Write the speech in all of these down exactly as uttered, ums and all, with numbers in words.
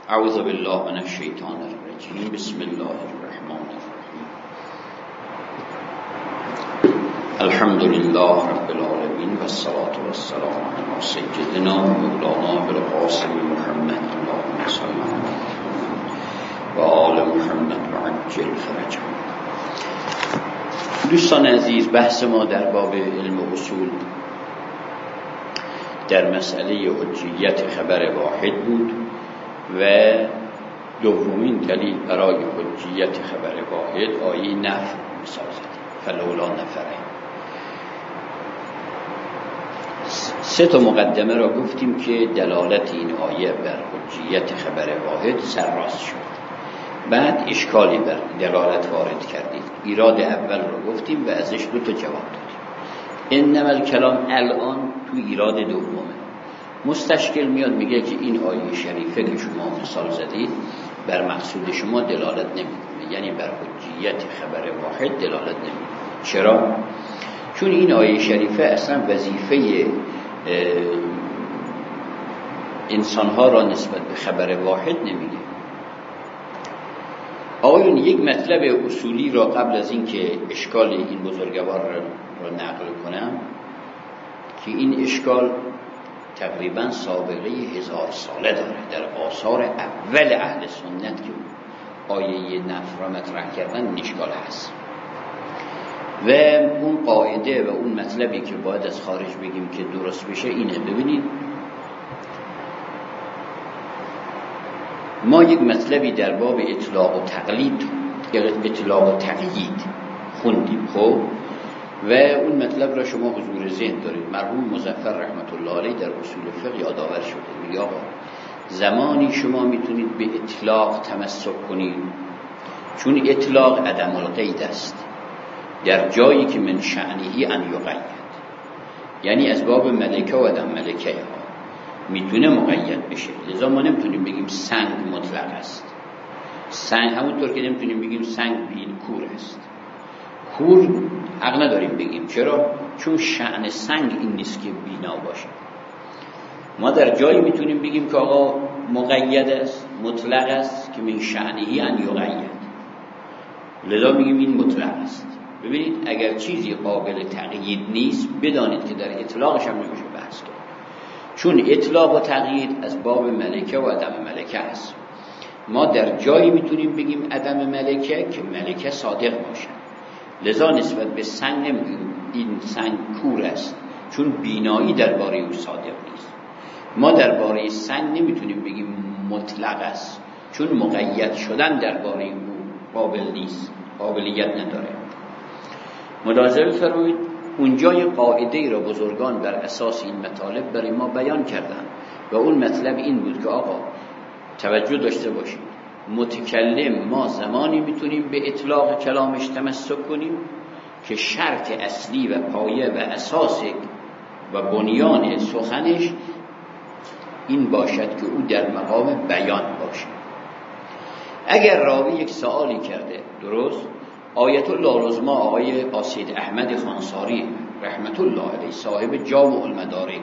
اعوذ بالله من الشیطان الرجیم. بسم الله الرحمن الرحیم. الحمد لله رب العالمین و الصلاة والسلام علی سیدنا مولانا ابوالقاسم محمد اللهم صل علی محمد و آل محمد و عجل فرجهم. دوستان عزیز، بحث ما در باب علم اصول در مسئله حجیت خبر واحد بود و دومین دلیل برای حجیت خبر واحد آیه نفر مثال زدیم، فلولا نفره. سه تا مقدمه را گفتیم که دلالت این آیه بر حجیت خبر واحد سرراست شد. بعد اشکالی بر دلالت وارد کردیم. ایراد اول را گفتیم و ازش دو تا جواب دادیم. انما الکلام الان تو ایراد دومه. مستشکل میاد میگه که این آیه شریفه که شما مثال زدید بر مقصود شما دلالت نمیکنه، یعنی بر حجیت خبر واحد دلالت نمیکنه. چرا؟ چون این آیه شریفه اصلا وظیفه انسانها را نسبت به خبر واحد نمیگه. آقایون، یک مطلب اصولی را قبل از این که اشکال این بزرگوار را نقل کنم که این اشکال تقریبا سابقه هزار ساله داره در آثار اول اهل سنت که آیه نفر را مطرح کردن این اشکال هست و اون قاعده و اون مطلبی که باید از خارج بگیم که درست بشه اینه. ببینید، ما یک مطلبی در باب اطلاق و تقلید اطلاق و تقیید خوندیم خب و اون مطلب را شما حضور ذهن دارید. مرحوم مظفر رحمت الله علیه در اصول فقه یادآور شده، میگه آقا زمانی شما میتونید به اطلاق تمسک کنید چون اطلاق عدم القید است، در جایی که من شأنه ان یقید، یعنی از باب ملکه و عدم ملکه ها میتونه مقید بشه. لذا ما نمیتونیم بگیم سنگ مطلق است. سنگ همونطور که نمیتونیم بگیم سنگ بین کور است. کور حق نداریم بگیم. چرا؟ چون شأن سنگ این نیست که بینا باشه. ما در جایی میتونیم بگیم که آقا مقید است، مطلق است که من شأنه ان یقید، لذا میگیم این مطلق است. ببینید، اگر چیزی قابل تقیید نیست بدانید که در اطلاقش هم نمیشه بحث کرد، چون اطلاق و تقیید از باب ملکه و عدم ملکه است. ما در جایی میتونیم بگیم عدم ملکه که ملکه صادق باشه، لذا نسبت به سنگ نمیگیم این سنگ کور است چون بینایی درباره او صادق نیست. ما درباره سنگ نمیتونیم بگیم مطلق است چون مقید شدن درباره او قابل نیست، قابلیت نداره. ملاحظه بفرمایید، اونجا یک قاعده ای را بزرگان بر اساس این مطالب برای ما بیان کردن و اون مطلب این بود که آقا توجه داشته باشید، متکلم ما زمانی میتونیم به اطلاق کلامش تمسک کنیم که شرط اصلی و پایه و اساس و بنیان سخنش این باشد که او در مقام بیان باشه. اگر راوی یک سوالی کرده، درست، آیت الله العظمی آقای قاصد احمد خانساری رحمت الله علیه صاحب جامع المدارک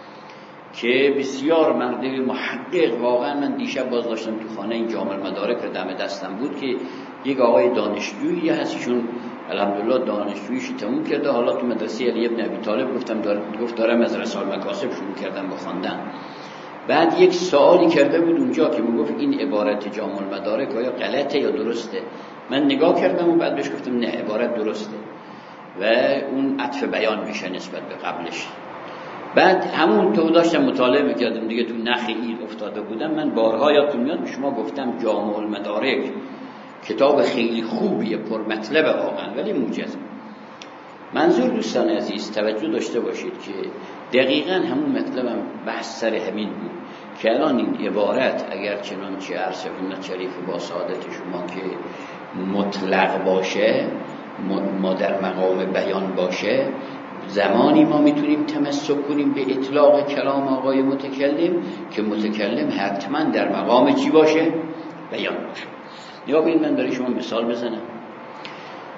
که بسیار مرد محقق، واقعا من دیشب باز داشتم تو خانه این جامع المدارک رو دم دستم بود که یک آقای دانشجویی هستیشون الحمدلله دانشجوییش تموم کرده، حالا تو مدرسه علی ابن ابی طالب گفتم دار گفت دارم از رسال مکاسب شروع کردم به خواندن. بعد یک سوالی کرده بود اونجا که میگفت این عبارت جامع المدارک آیا غلطه یا درسته؟ من نگاه کردم و بعد بهش گفتم نه، عبارت درسته و اون عطف بیان میشه نسبت به قبلش. بعد همون تو داشتم مطالعه میکردم دیگه، تو نخ این افتاده بودم. من بارها یادتون میاد به شما گفتم جامع المدارک کتاب خیلی خوبیه، پر مطلب واقعا ولی موجز. منظور دوستان عزیز توجه داشته باشید که دقیقاً همون مطلبم بحث سر همین بود که الان این عبارت اگر چنانچه عرض خدمت شریف با سعادت شما که مطلق باشه، ما در مقام بیان باشه، زمانی ما میتونیم تمسک کنیم به اطلاق کلام آقای متکلم که متکلم حتما در مقام چی باشه؟ بیان باشه. یا ببین من برای شما مثال بزنم.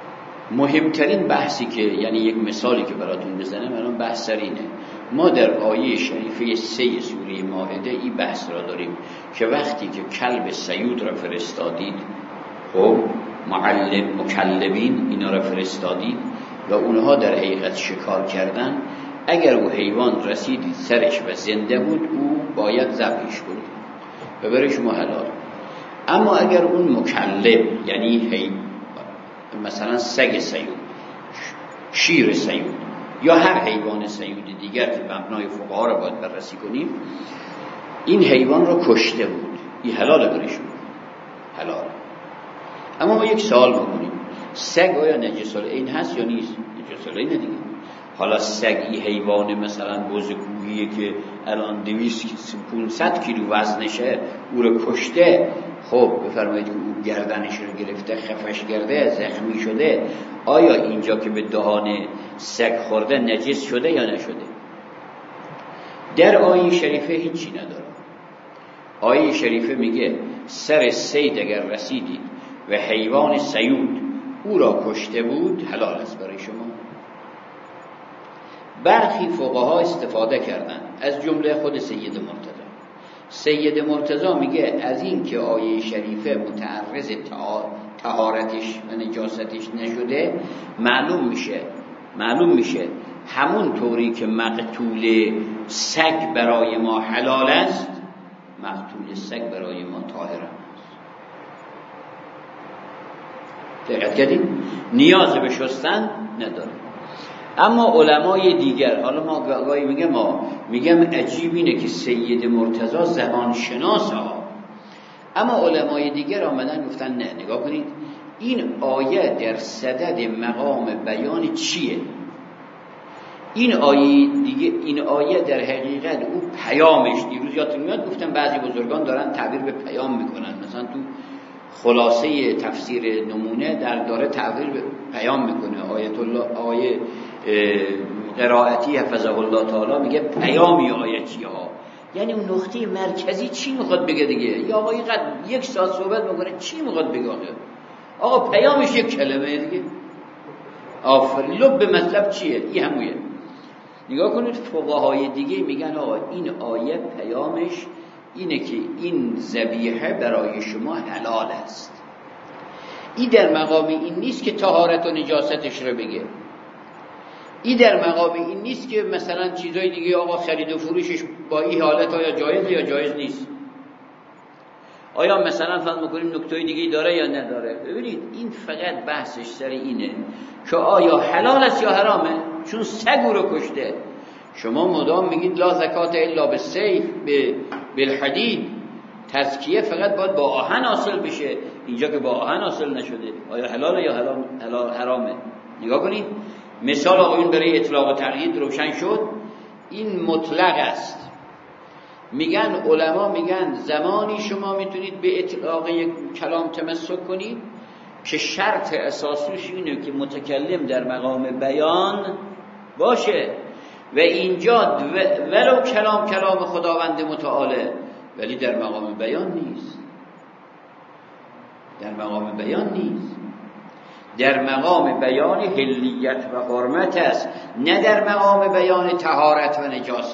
مهمترین بحثی که یعنی یک مثالی که براتون بزنم الان بحث سر اینه. ما در آیه شریفه سه سوره مائده این بحث را داریم که وقتی که کلب صیود را فرستادید، خب معلم مکلبین اینا را فرستادید و اونها در حقیقت شکار کردن، اگر او حیوان رسیدید سرش و زنده بود او باید ذبحش کنید و برای شما حلال. اما اگر اون مکلب یعنی حیوان مثلا سگ صیود، شیر صیود یا هر حیوان صیود دیگر که مبنای فقها را باید بررسی کنیم، این حیوان را کشته بود، این حلاله برای شما، حلال. اما ما یک سوال بکنیم، سگ آیا نجس العین هست یا نیست؟ نجس العین دیگه. حالا سگ این حیوان مثلا بزرگویی که الان دویست پانصد کیلو وزنشه او رو کشته، خب بفرمایید که او گردنش رو گرفته، خفش کرده، زخمی شده، آیا اینجا که به دهان سگ خورده نجس شده یا نشده؟ در آیه شریفه هیچی نداره. آیه شریفه میگه سر صید اگر رسیدید و حیوان صیود او را کشته بود حلال است برای شما. برخی فقها استفاده کردن از جمله خود سید مرتضی. سید مرتضی میگه از این که آیه شریفه متعرض طهارتش و نجاستش نشده، معلوم میشه معلوم میشه همون طوری که مقتول سگ برای ما حلال است، مقتول سگ برای ما طاهر است. دقت کردید؟ نیاز به شستن نداره. اما علمای دیگر، حالا ما گاهی میگم ما میگم عجیب اینه که سید مرتضی زبان شناس ها، اما علمای دیگر آمدن گفتن نه، نگاه کنید این آیه در صدد مقام بیان چیه؟ این آیه دیگه، این آیه در حقیقت او پیامش، دیروز یادتون میاد گفتم بعضی بزرگان دارن تعبیر به پیام میکنن، مثلا تو خلاصه تفسیر نمونه در داره تعبیر به پیام میکنه. آیت الله آیه قرائتی حفظه الله تعالی میگه پیامی آیه چیه ها، یعنی اون نقطه مرکزی چی میخواد بگه دیگه. یا آقا اینقدر یک ساعت صحبت میکنه چی میخواد بگه؟ آقا پیامش یک کلمه دیگه. آفرین، لب مطلب چیه؟ این همونه. نگاه کنید فقهای دیگه میگن آقا این آیه پیامش اینه که این ذبیحه برای شما حلال است. این در مقام این نیست که طهارت و نجاستش رو بگه. این در مقام این نیست که مثلا چیزای دیگه آقا خرید و فروشش با این حالت آیا جایز یا جایز نیست. آیا مثلا فهم می‌کنیم نکته دیگه داره یا نداره. ببینید این فقط بحثش سر اینه که آیا حلال است یا حرامه، چون سگ رو کشته. شما مدام میگید لا زکات الا بالسیف بالحدید، تزکیه فقط باید با آهن حاصل بشه، اینجا که با آهن حاصل نشده، آیا حلاله یا حرام حلال حرامه؟ نگاه کنید مثال آقایون برای اطلاق و تقیید روشن شد. این مطلق است. میگن علما میگن زمانی شما میتونید به اطلاق یک کلام تمسک کنید که شرط اساسیش اینه که متکلم در مقام بیان باشه و اینجا ولو کلام کلام خداوند متعاله ولی در مقام بیان نیست. در مقام بیان نیست. در مقام بیان حلیت و حرمت است، نه در مقام بیان طهارت و نجاست.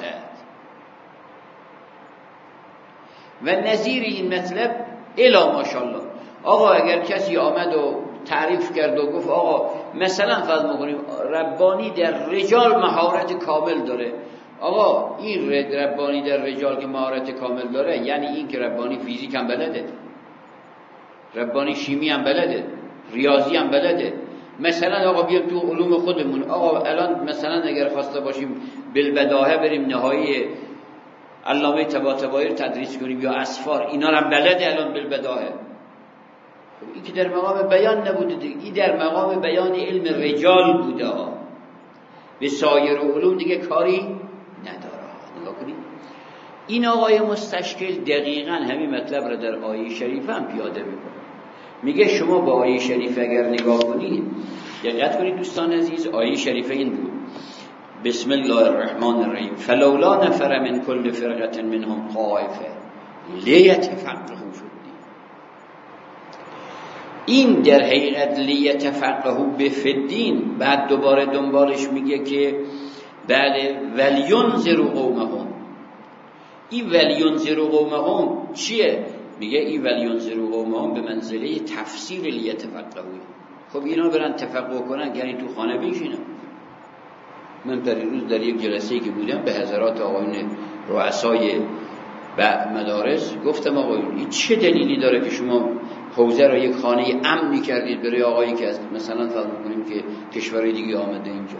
و نظیر این مطلب الا ماشاءالله. آقا اگر کسی آمد و تعریف کرد و گفت آقا مثلا فرض می‌کنیم ربانی در رجال مهارت کامل داره، آقا این ربانی در رجال که مهارت کامل داره یعنی این که ربانی فیزیک هم بلده، ربانی شیمی هم بلده، ریاضی هم بلده. مثلا آقا بیام تو علوم خودمون، آقا الان مثلا اگر خواسته باشیم بالبداهه بریم نهایی علامه طباطبایی رو تدریس کنیم یا اسفار، اینا هم بلده الان بالبداهه. این که در مقام بیان نبوده دیگه، این در مقام بیان علم رجال بوده ها، به سایر علوم دیگه کاری نداره. نگاه کنید این آقای مستشکل دقیقاً همین مطلب رو در آیه شریفه هم پیاده میکنه. میگه شما با آیه شریفه اگر نگاه کنید، دقت کنید دوستان عزیز، آیه شریفه این بود بسم الله الرحمن الرحیم فلولا نفر من كل فرقة منهم طائفه لیتفقهوا فی الدین. این در حقیقت لیتفقهوا بفدین. بعد دوباره دنبالش میگه که بله ولینذروا قومهم. این ولینذروا قومهم چیه؟ میگه این ولینذروا قومهم به منزله تفسیر لیتفقهوا. خب اینا برن تفقه کنن یعنی تو خانه بشینن. من در این روز در یک جلسه‌ای که بودم به حضرات آقایون رؤسای و مدارس گفتم آقایون این چه دلیلی داره که شما حوزه را یک خانه امنی کردید برای آقایی که از مثلا فرض می‌کنیم که کشورهای دیگه آمده اینجا؟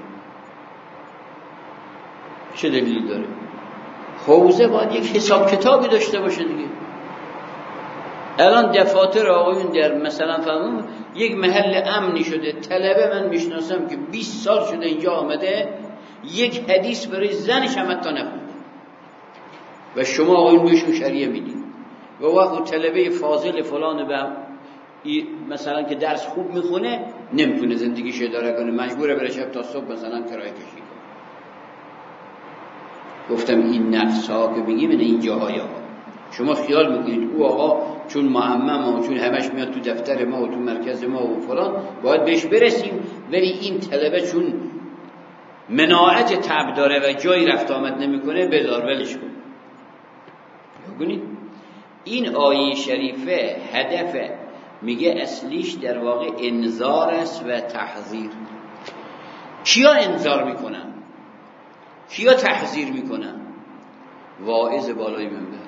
چه دلیلی داره؟ حوزه باید یک حساب کتابی داشته باشه دیگه. الان دفاتر آقایون در مثلا فرض یک محل امنی شده. طلبه من میشناسم که بیست سال شده اینجا آمده یک حدیث برای زنش هم حتی نخونده و شما آقایون بهشون شریعه میدید و وقت طلبه فاضل فلان به مثلا که درس خوب میخونه نمیتونه زندگیش اداره کنه، مجبوره بره شب تا صبح مثلا کرایه کشی کنه. گفتم این نفس ها که بگیم این این جاهای ها شما خیال میکنید او آقا چون معمم و چون همش میاد تو دفتر ما و تو مرکز ما و فلان باید بهش برسیم، ولی این طلبه چون مناعت تب داره و جایی رفت آمد نمیکنه بذار ولش کن. ببینید این آیه شریفه هدف میگه اصلیش در واقع انذار است و تحذیر. کیا انذار میکنن؟ کیا تحذیر میکنن؟ واعظ بالای منبر.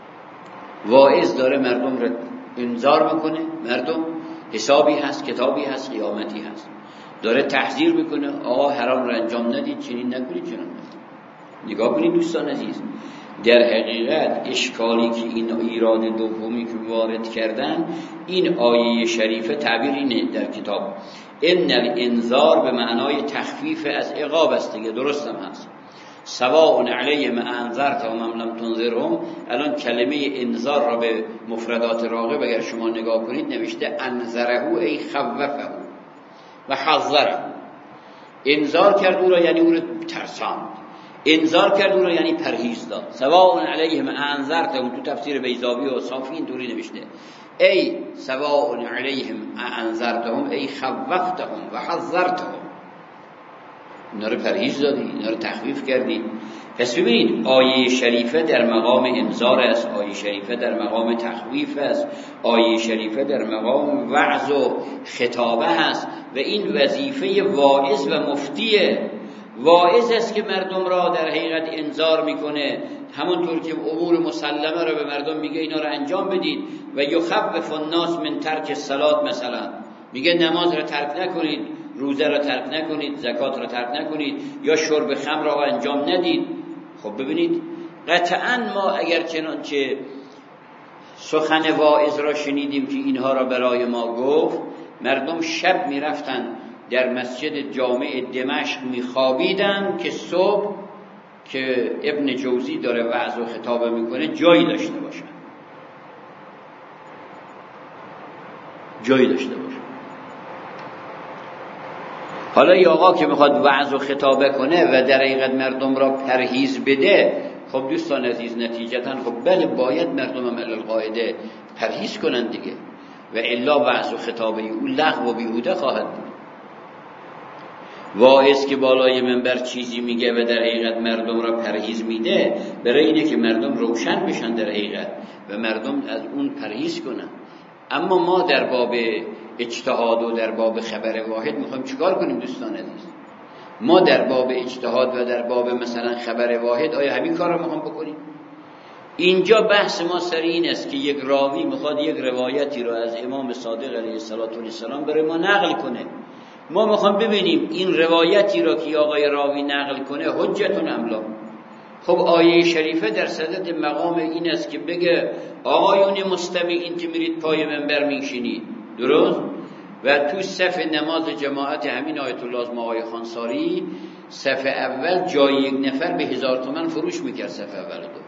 واعظ داره مردم را انذار میکنه، مردم حسابی هست، کتابی هست، قیامتی هست. داره تحذیر میکنه آقا حرام را انجام ندید، چنین نکنید، چنین نکنید. نگاه کنید دوستان عزیز، در حقیقت اشکالی که این ایراد دومی که وارد کردن این آیه شریفه تعبیر اینه در کتاب ان الانذار به معنای تخفیف از عقاب است دیگه، درست هم هست. سواء علیهم انذرتهم ام لم تنذرهم. الان کلمه انذار را به مفردات راغب اگر شما نگاه کنید نوشته انذره ای خوفه و حذره. انذار کرد او را یعنی او را ترساند، انذار کرد او را یعنی پرهیز داد. سواء علیهم انذرتهم تو تفسیر بیضاوی و صافی اینطوری نوشته ای سواء علیهم انذرتهم ای خوفتهم و حذرتهم. اینا رو پرهیز دادی، اینا رو تخفیف کردی. پس ببینید آیه شریفه در مقام انذار است، آیه شریفه در مقام تخویف است، آیه شریفه در مقام وعظ و خطابه است و این وظیفه واعظ و مفتیه. واعظ است که مردم را در حقیقت انذار میکنه، همونطور که امور مسلمه را به مردم میگه اینا را انجام بدید. و یخوف الناس من ترک الصلاه، مثلا میگه نماز را ترک نکنید، روزه را ترک نکنید، زکات را ترک نکنید، یا شرب خمر را انجام ندید. خب ببینید قطعا ما اگر چنانچه سخن واعظ را شنیدیم که اینها را برای ما گفت، مردم شب میرفتن در مسجد جامع دمشق میخوابیدن که صبح که ابن جوزی داره وعظ و خطابه میکنه جایی داشته باشن، جایی داشته باشن. حالا یا آقا که میخواد وعظ و خطابه کنه و در حقیقت مردم را پرهیز بده، خب دوستان عزیز نتیجتا خب بله باید مردم هم القاعده پرهیز کنن دیگه، و الا وعظ و خطابه او لغو و بیهوده خواهد بود. واعظ که بالای منبر چیزی میگه و در حقیقت مردم را پرهیز میده، برای اینه که مردم روشن بشن در حقیقت و مردم از اون پرهیز کنن. اما ما در باب اجتهاد و در باب خبر واحد میخوایم چیکار کنیم دوستان عزیز؟ ما در باب اجتهاد و در باب مثلا خبر واحد آیا همین کار رو میخوام بکنیم؟ اینجا بحث ما سر این است که یک راوی میخواد یک روایتی رو از امام صادق علیه السلام برای ما نقل کنه. ما میخوام ببینیم این روایتی رو که آقای راوی نقل کنه حجتون املا. خب آیه شریفه در صدد مقام این است که بگه آقایون مستمعین که میرید پای منبر میشینید، درست؟ و تو صف نماز جماعت همین آیت الله از آقای خانساری صف اول جای یک نفر به هزار تومن فروش میکرد، صف اول دو.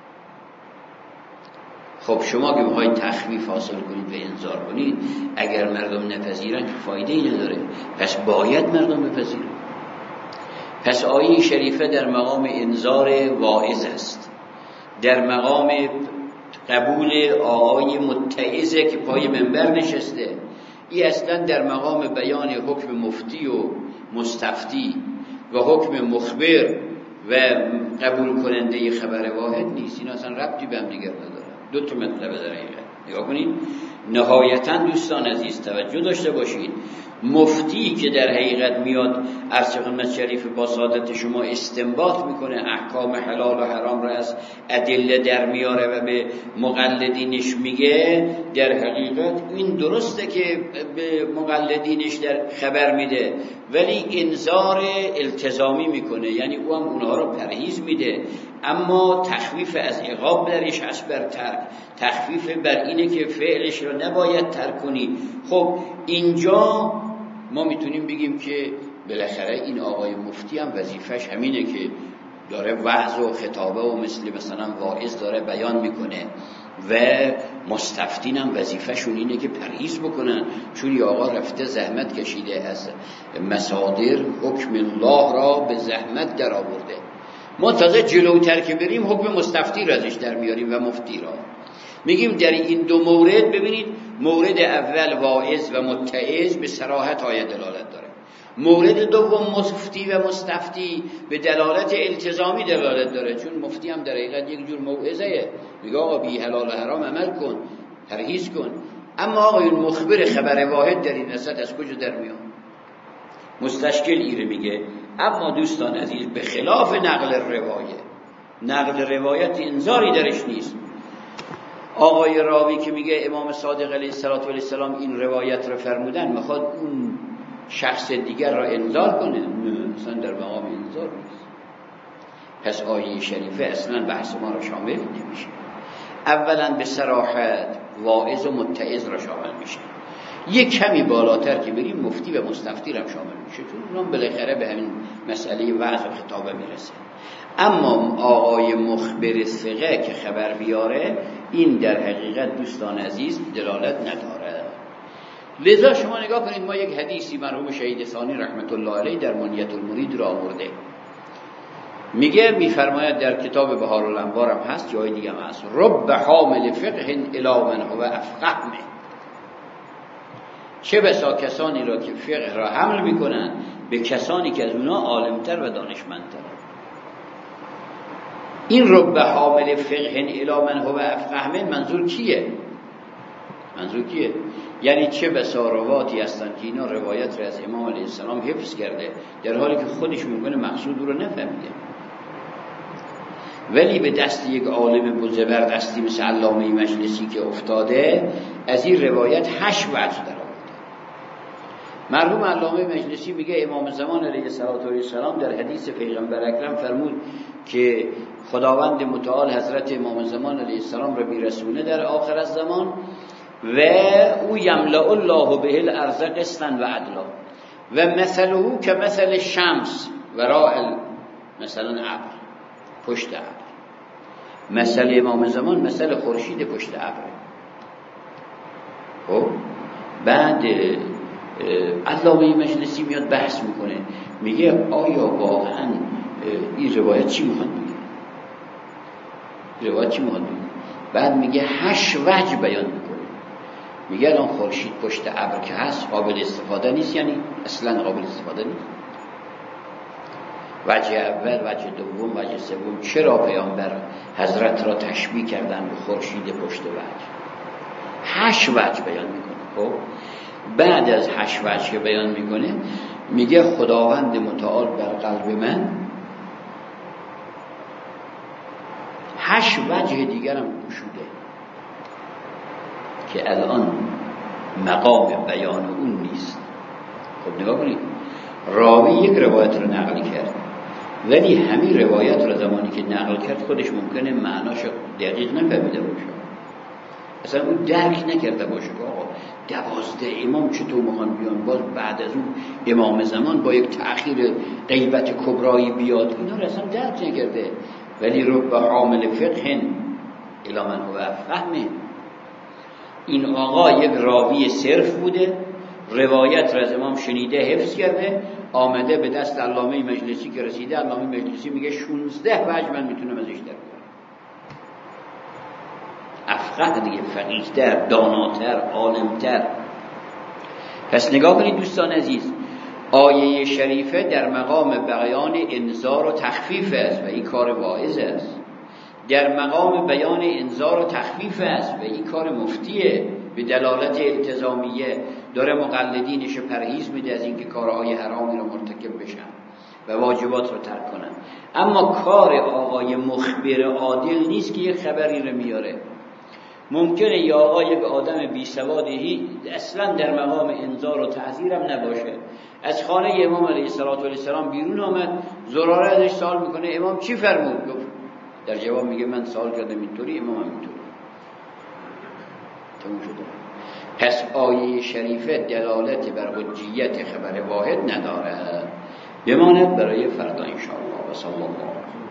خب شما که میخواید تخفیف حاصل کنید و انذار کنید، اگر مردم نپذیرن که فایده ای نداره، پس باید مردم بپذیرن. پس آیه شریفه در مقام انذار واعظ است، در مقام قبول آقای متعظه که پای منبر نشسته، این اصلا در مقام بیان حکم مفتی و مستفتی و حکم مخبر و قبول کننده خبر واحد نیست. این اصلا ربطی به هم دیگر نداره. دو تا مطلب داره. نگاه کنید نهایتا دوستان عزیز توجه داشته باشید، مفتی که در حقیقت میاد عرض خدمت شریف با سعادت شما استنباط میکنه، احکام حلال و حرام را از ادله در میاره و به مقلدینش میگه، در حقیقت این درسته که به مقلدینش در خبر میده ولی انذار التزامی میکنه، یعنی او هم اونها رو پرهیز میده، اما تخفیف از عقاب درش هست بر ترک، تخفیف بر اینه که فعلش رو نباید ترک کنی. خب اینجا ما میتونیم بگیم که بالاخره این آقای مفتی هم وظیفش همینه که داره وعظ و خطابه و مثل مثلا واعظ داره بیان میکنه و مستفتین هم وظیفهشون اینه که پرهیز بکنن، چون یه آقا رفته زحمت کشیده از مصادر حکم الله را به زحمت در آورده. ما تازه جلوتر که بریم حکم مستفتی را ازش در میاریم و مفتی را میگیم در این دو مورد. ببینید مورد اول واعظ و متعظ به صراحت آیه دلالت داره، مورد دوم مفتی و مستفتی به دلالت التزامی دلالت داره، چون مفتی هم در حقیقت یک جور موعظه، میگه آقا بی حلال و حرام عمل کن، پرهیز کن. اما آقا این مخبر خبر واحد در این وسط از کجا در میاد؟ مستشکل ایره میگه. اما دوستان عزیز به خلاف نقل روایت، نقل روایت انذاری درش نیست. آقای راوی که میگه امام صادق علیه السلام این روایت رو فرمودن، میخواد اون شخص دیگر را انذار کنه؟ نه، اصلا در مقام انذار نیست. پس آیه شریفه اصلا بحث ما را شامل نمیشه. اولا به صراحت واعظ و متعظ را شامل میشه، یک کمی بالاتر که بریم مفتی و مستفتی را شامل میشه، چون اونم بالاخره به همین مسئله وعظ و خطابه میرسه. اما آقای مخبر ثقه که خبر بیاره، این در حقیقت دوستان عزیز دلالت نداره. لذا شما نگاه کنید، ما یک حدیثی مرحوم شهید ثانی رحمت الله علیه در منیت المرید را آورده، میگه میفرماید در کتاب بهار الانوار هم هست، جای دیگه هم هست، رب حامل فقه الی من هو افقه منه. چه بسا کسانی را که فقه را حمل میکنن به کسانی که از اونا عالمتر و دانشمندتر. این رب حامل فقه الی من هو افقه منه منظور کیه؟ منظور کیه؟ یعنی چه بسا رواتی هستن که اینا روایت را از امام علیه السلام حفظ کرده در حالی که خودش ممکنه مقصود رو نفهمیده، ولی به دست یک عالم بزرگوار مثل علامه مجلسی که افتاده از این روایت هشت وجه در آورده. مرحوم علامه مجلسی میگه امام زمان علیه السلام در حدیث پیغمبر اکرم فرمود که خداوند متعال حضرت امام زمان علیه السلام را میرسونه در آخر الزمان و او یملأ الله به الارض قسطا و عدلا و مثله که مثل شمس وراء مثلا ابر، پشت ابر. مثل امام زمان مثل خورشید پشت ابر. خب بعد علامه مجلسی میاد بحث میکنه، میگه آیا واقعا این روایت چی میخواد بگه؟ روایت چی میخواد بگه؟ بعد میگه هشت وجه بیان میکنه. میگه الان خورشید پشت ابر که هست قابل استفاده نیست، یعنی اصلا قابل استفاده نیست. وجه اول، وجه دوم، وجه سوم. چرا پیامبر حضرت را تشبیه کردن به خورشید پشت وجه؟ هشت وجه بیان میکنه. خب بعد از هشت وجه که بیان میکنه میگه خداوند متعال بر قلب من هشت وجه دیگر هم گشوده که الان مقام بیان اون نیست. خب نگاه کنید، راوی یک روایت رو نقل کرد، ولی همین روایت رو زمانی که نقل کرد خودش ممکنه معناش دقیق نفهمیده باشه، اصلا اون درک نکرده باشه که آقا دوازده امام چطور میخوان بیان باز بعد از اون امام زمان با یک تأخیر غیبت کبرایی بیاد، اینا رو اصلا درک نکرده. ولی رب حامل فقه الی من هو افقه منه، این آقا یک راوی صرف بوده، روایت را از امام شنیده حفظ کرده، آمده به دست علامه مجلسی که رسیده، علامه مجلسی میگه شانزده وجه من میتونم ازش در بیارم. افقه دیگه، فقیه‌تر، داناتر، عالمتر. پس نگاه کنید دوستان عزیز، آیه شریفه در مقام بیان انذار و تخفیف است و این کار واعظ است، در مقام بیان انذار و تخفیف است و این کار مفتیه، به دلالت التزامیه داره مقلدینش پرهیز میده از اینکه کارهای حرامی رو مرتکب بشن و واجبات رو ترک کنن. اما کار آقای مخبر عادل نیست که یک خبری رو میاره. ممکنه یا آقا یک آدم بی سوادی اصلا در مقام انذار و تحذیر هم نباشه، از خانه امام علیه السلام بیرون آمد، زراره ازش سوال میکنه امام چی فرمود؟ گفت در جواب میگه من سوال کردم اینطوری، امام هم اینطوری. تموم شده. پس آیه شریفه دلالت بر حجیت خبر واحد نداره، بماند برای فردا انشاءالله. و صلی الله